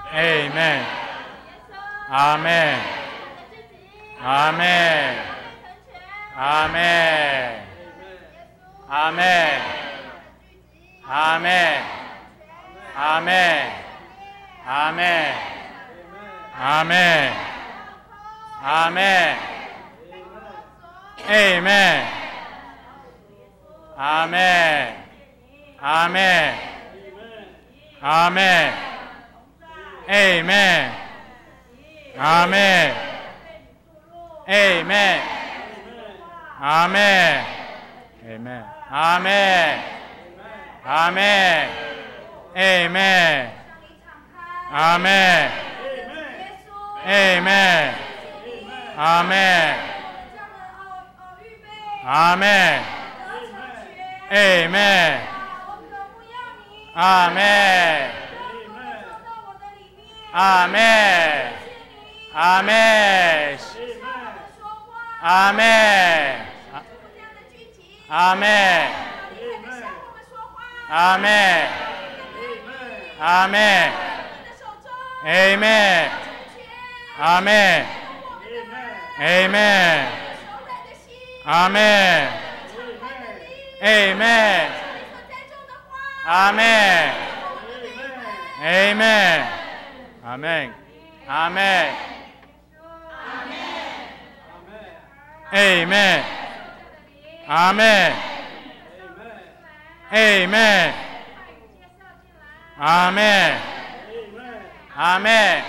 Amen。阿门。阿门。阿门。阿门。阿门。阿门。阿门。阿门。阿门。Amen。阿門。阿門。阿門。Amen。阿門。Amen。阿門。Amen。阿門。阿門。Amen。阿門。Amen。阿門。阿門。Amen。阿門。阿門。阿門。阿門。阿門。阿門。阿門。Amen。阿門。Amen。阿門。Amen。阿門。Amen。阿門。阿門。Amen。阿門。Amen。阿門。阿門。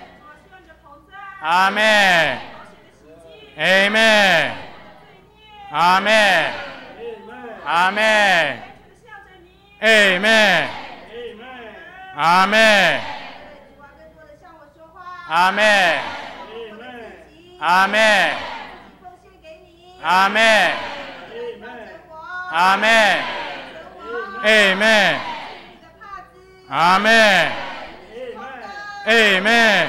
阿門。Amen。阿門。阿門。Amen。阿門。阿門。阿門。阿門。阿門。Amen。阿門。Amen。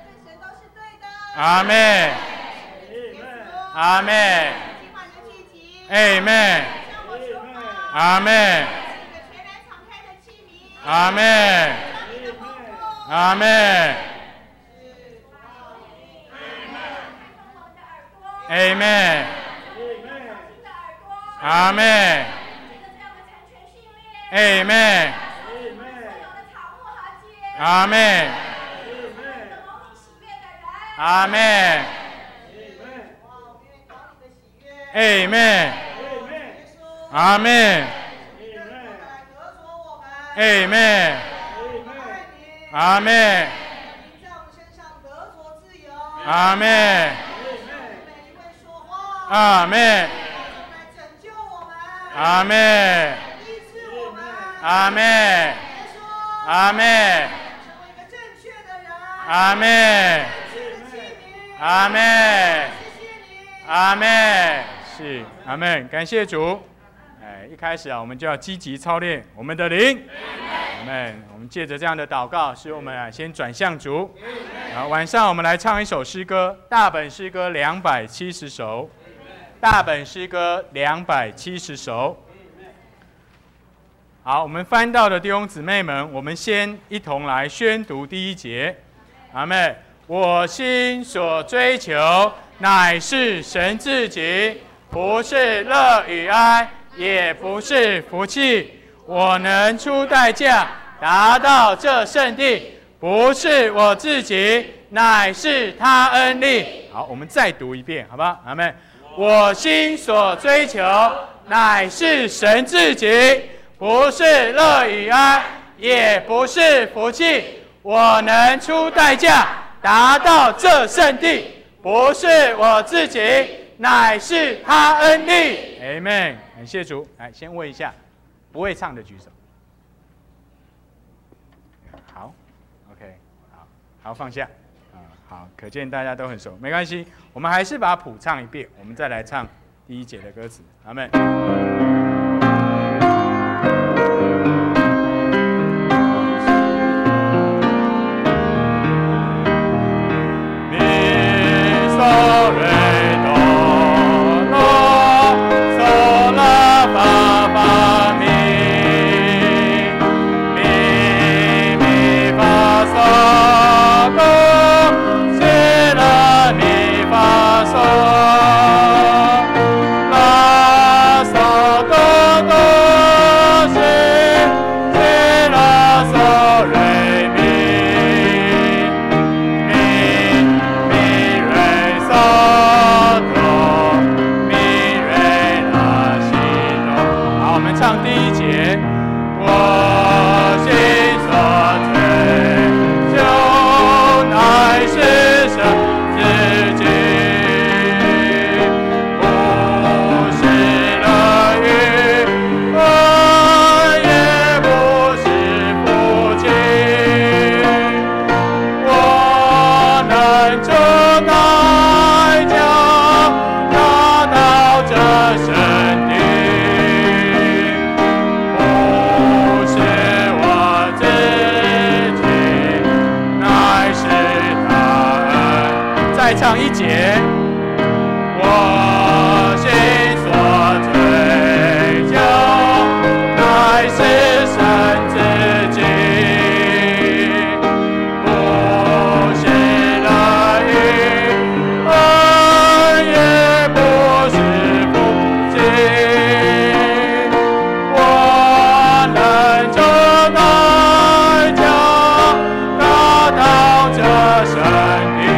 阿門。阿門。Amen。阿門。阿門。阿門。Amen。阿門。Amen。阿門。阿門。Amen。阿門。Amen。阿門。阿門。阿門。阿門。阿門。阿門。阿門。阿門。阿門。是，阿门。感谢主。一开始我们就要积极操练我们的灵。阿门。我们借着这样的祷告，使我们先转向主。然后晚上我们来唱一首诗歌，大本诗歌270首。大本诗歌270首。好，我们翻到的弟兄姊妹们，我们先一同来宣读第1节。阿们。我心所追求，乃是神自己，不是乐与哀，也不是福气。我能出代价，达到这圣地，不是我自己，乃是他恩力。好，我们再读一遍，好不好？阿们。我心所追求，乃是神自己，不是乐与哀，也不是福气。我能出代价，达到这圣地，不是我自己，乃是他恩力。Amen。感谢主。来，先问一下，不会唱的举手。好 ，OK， 好，放下。好，可见大家都很熟，没关系，我们还是把谱唱一遍，我们再来唱第1节的歌词。阿们。 发再唱一节。我心所追求，乃是神自己，不是乐意，也不是不敬。我能这代价，达到这神的。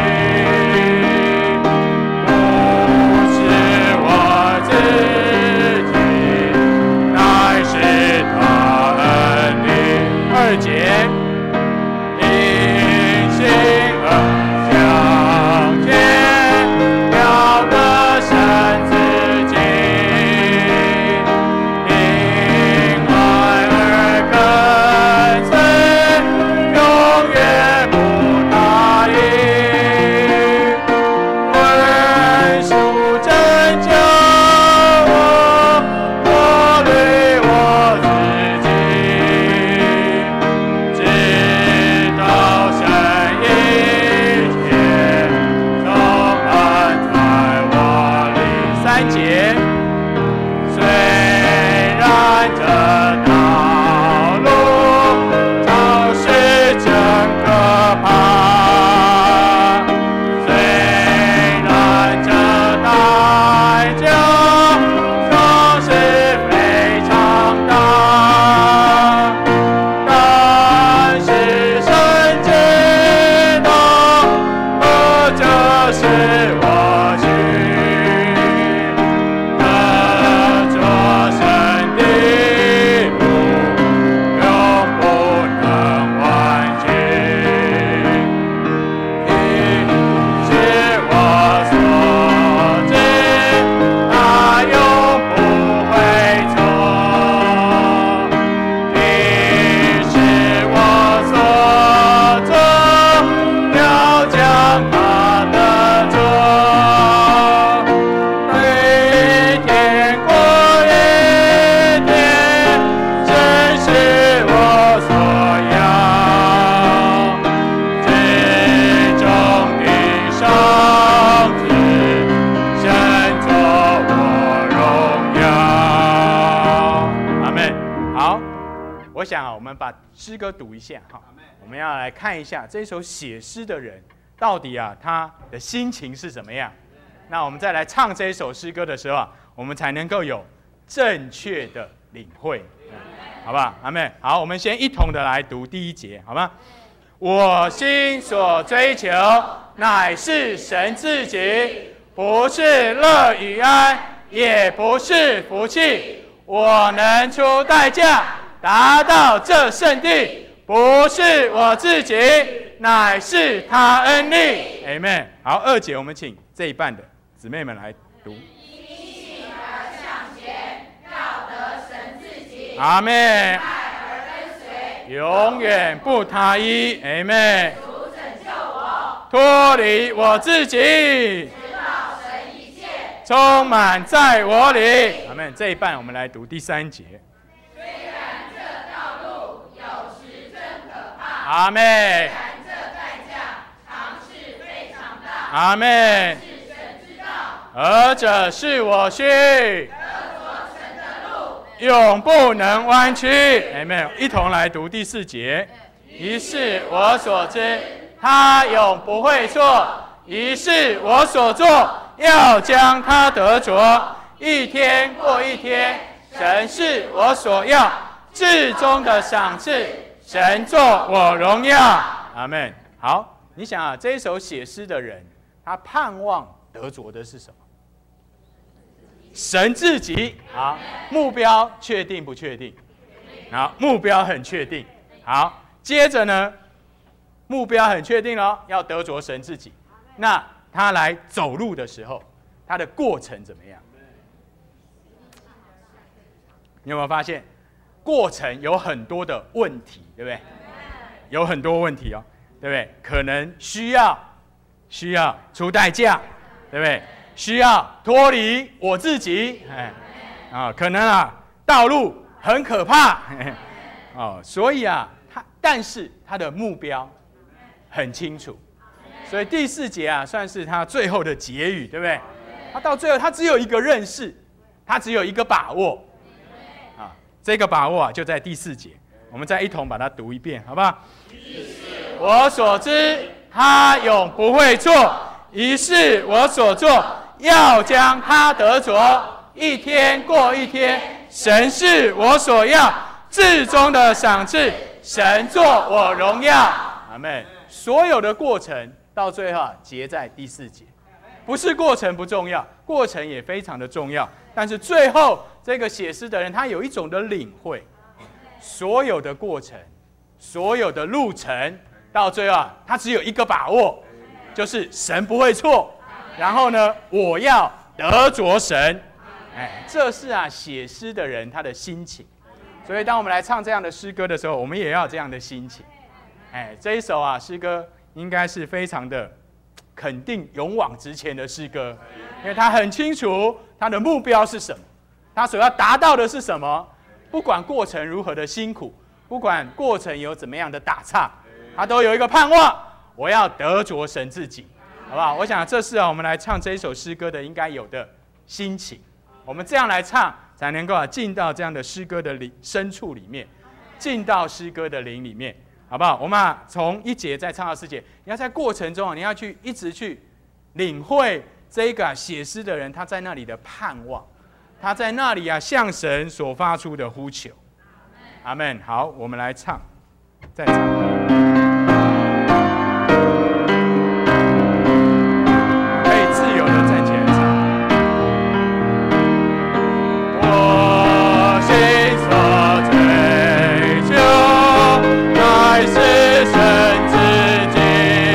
二节，因信而向前，了得神自己，因爱而跟随，永远不答应，文书拯救我，脱离我自己。虽然这道路总是真可怕，虽然这代价总是非常大，但是神知道，这是我去。我想我们把诗歌读一下哈，我们要来看一下这首写诗的人到底他的心情是怎么样。那我们再来唱这一首诗歌的时候我们才能够有正确的领会，好不好？阿们。好，我们先一同的来读第一节，好吗？我心所追求，乃是神自己，不是乐与安，也不是福气。我能出代价，达到这圣地，不是我自己，乃是他恩力。Amen。好，二节我们请这一半的姊妹们来读。因信而向前，要得神自己。阿们。爱而跟随，永远不他依。Amen。主拯救我，脱离我自己，直到神一切充满在我里。阿们。这一半我们来读第三节。阿们。虽然这代价常是非常大，阿们。是神知道，而这是我需，得着神的路，永不能弯曲。阿们。一同来读第四节。一是我所知，他永不会错；一是我所做，要将他得着。一天过一天，神是我所要至终的赏赐。神作我荣耀，阿们。好，你想这一首写诗的人，他盼望得着的是什么？神自己。好，目标确定不确定？好，目标很确定。好，接着呢，目标很确定了，要得着神自己。那他来走路的时候，他的过程怎么样？你有没有发现？过程有很多的问题，对不对？有很多问题哦，对不对？可能需要出代价，对不对？需要脱离我自己，可能道路很可怕，所以但是他的目标很清楚， 所以第4节啊，算是他最后的结语，对不对？他到最后，他只有一个认识，他只有一个把握，啊，这个把握啊，就在第4节。我们再一同把它读一遍，好不好？我所知，他永不会错。于是我所做，要将他得着，一天过一天。神是我所要，至终的赏赐。神作我荣耀。阿们。所有的过程到最后结在第4节，不是过程不重要，过程也非常的重要。但是最后这个写诗的人，他有一种的领会，所有的过程，所有的路程，到最后他只有一个把握，就是神不会错。然后呢，我要得着神。这是写诗的人他的心情。所以当我们来唱这样的诗歌的时候，我们也要有这样的心情。这一首诗歌应该是非常的肯定、勇往直前的诗歌，因为他很清楚他的目标是什么，他所要达到的是什么。不管过程如何的辛苦，不管过程有怎么样的打岔，他都有一个盼望：我要得着神自己，好不好？我想这是我们来唱这一首诗歌的应该有的心情。我们这样来唱，才能够进到这样的诗歌的深处里面，进到诗歌的灵里面。好不好？我们从1节再唱到4节，你要在过程中你要一直去领会这个写诗的人他在那里的盼望，他在那里向神所发出的呼求。阿们。好，我们来唱，再唱。可以自由的站起来唱。我心所追求，乃是神自己。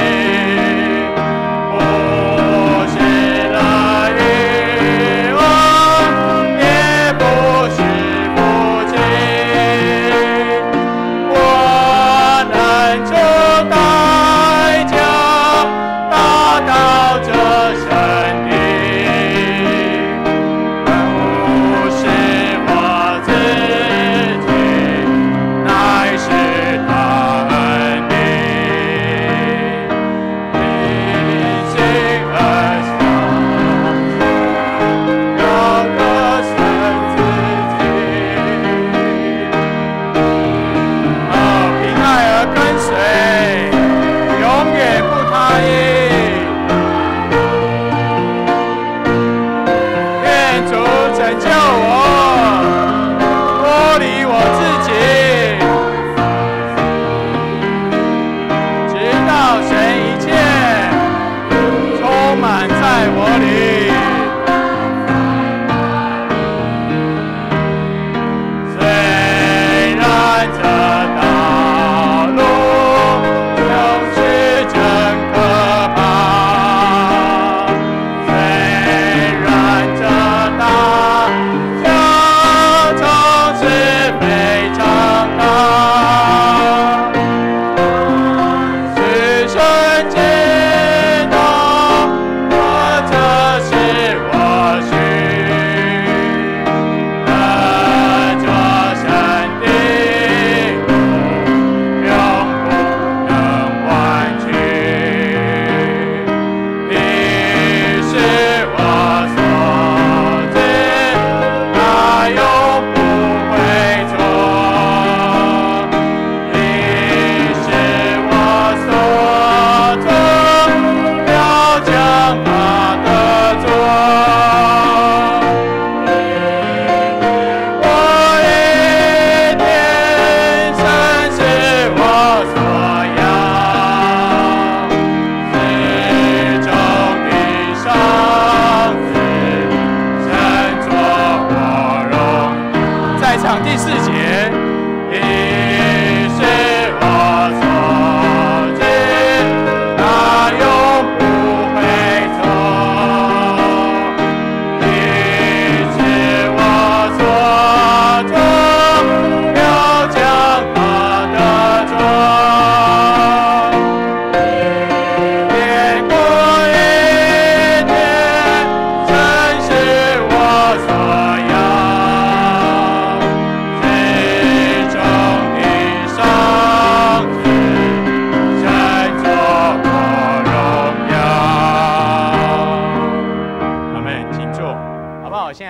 不是来与我，也不是父亲。我能出代价，达到这神的。不是我自己，乃是他恩的。因信而生，有个神自己。凭爱而跟随，永远不他意。愿主拯救我，脱离我自己，直到神一切充满在我里。虽然这道路有时真可怕，虽然这大这城市非常大，是神知道，这是我需得着神的路，永不能弯曲。你是我所知，他永不会错。你是我所做，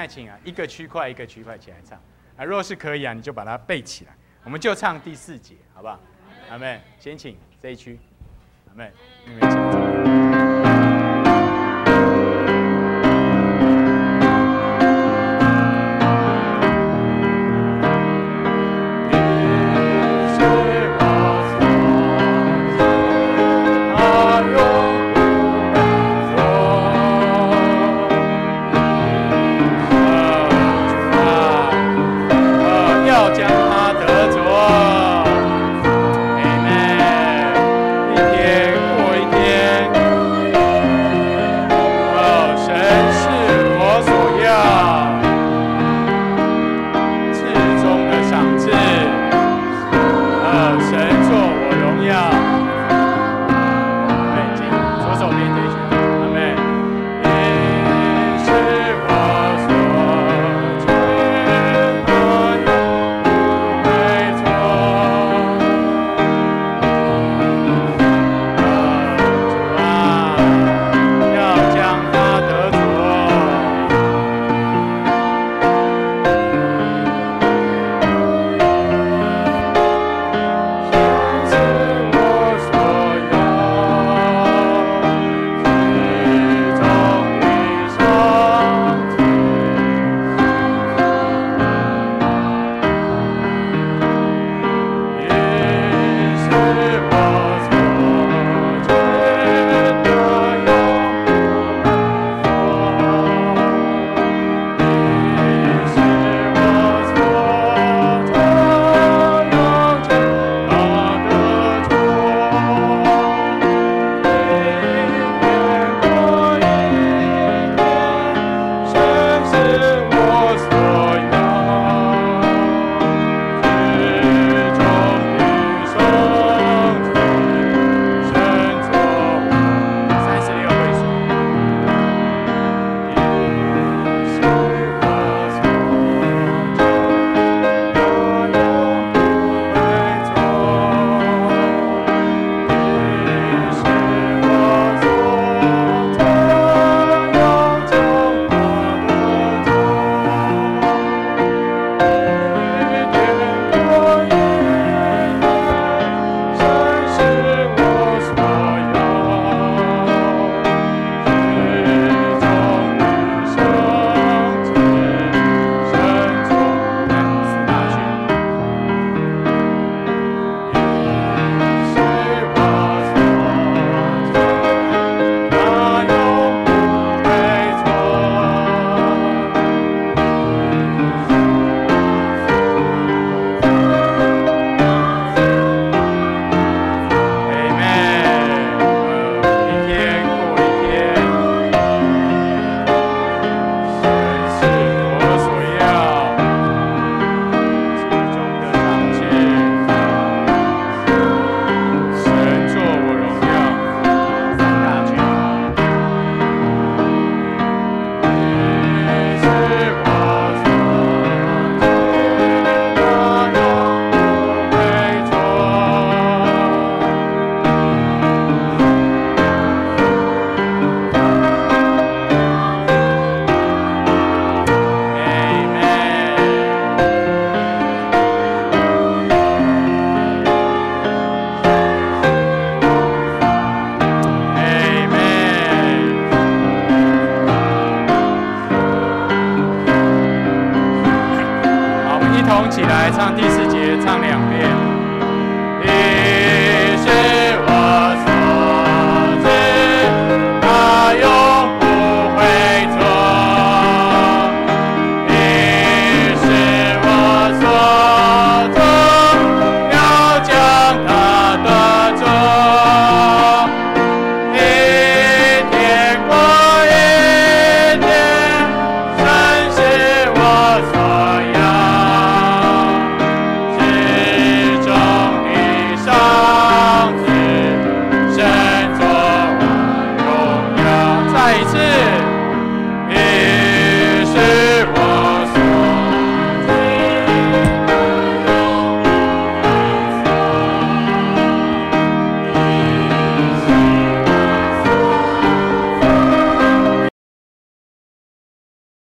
在请啊，一个区块一个区块起来唱啊。如果是可以啊，你就把它背起来。我们就唱第4节，好不好？阿妹，先请这一区，阿妹，你们请。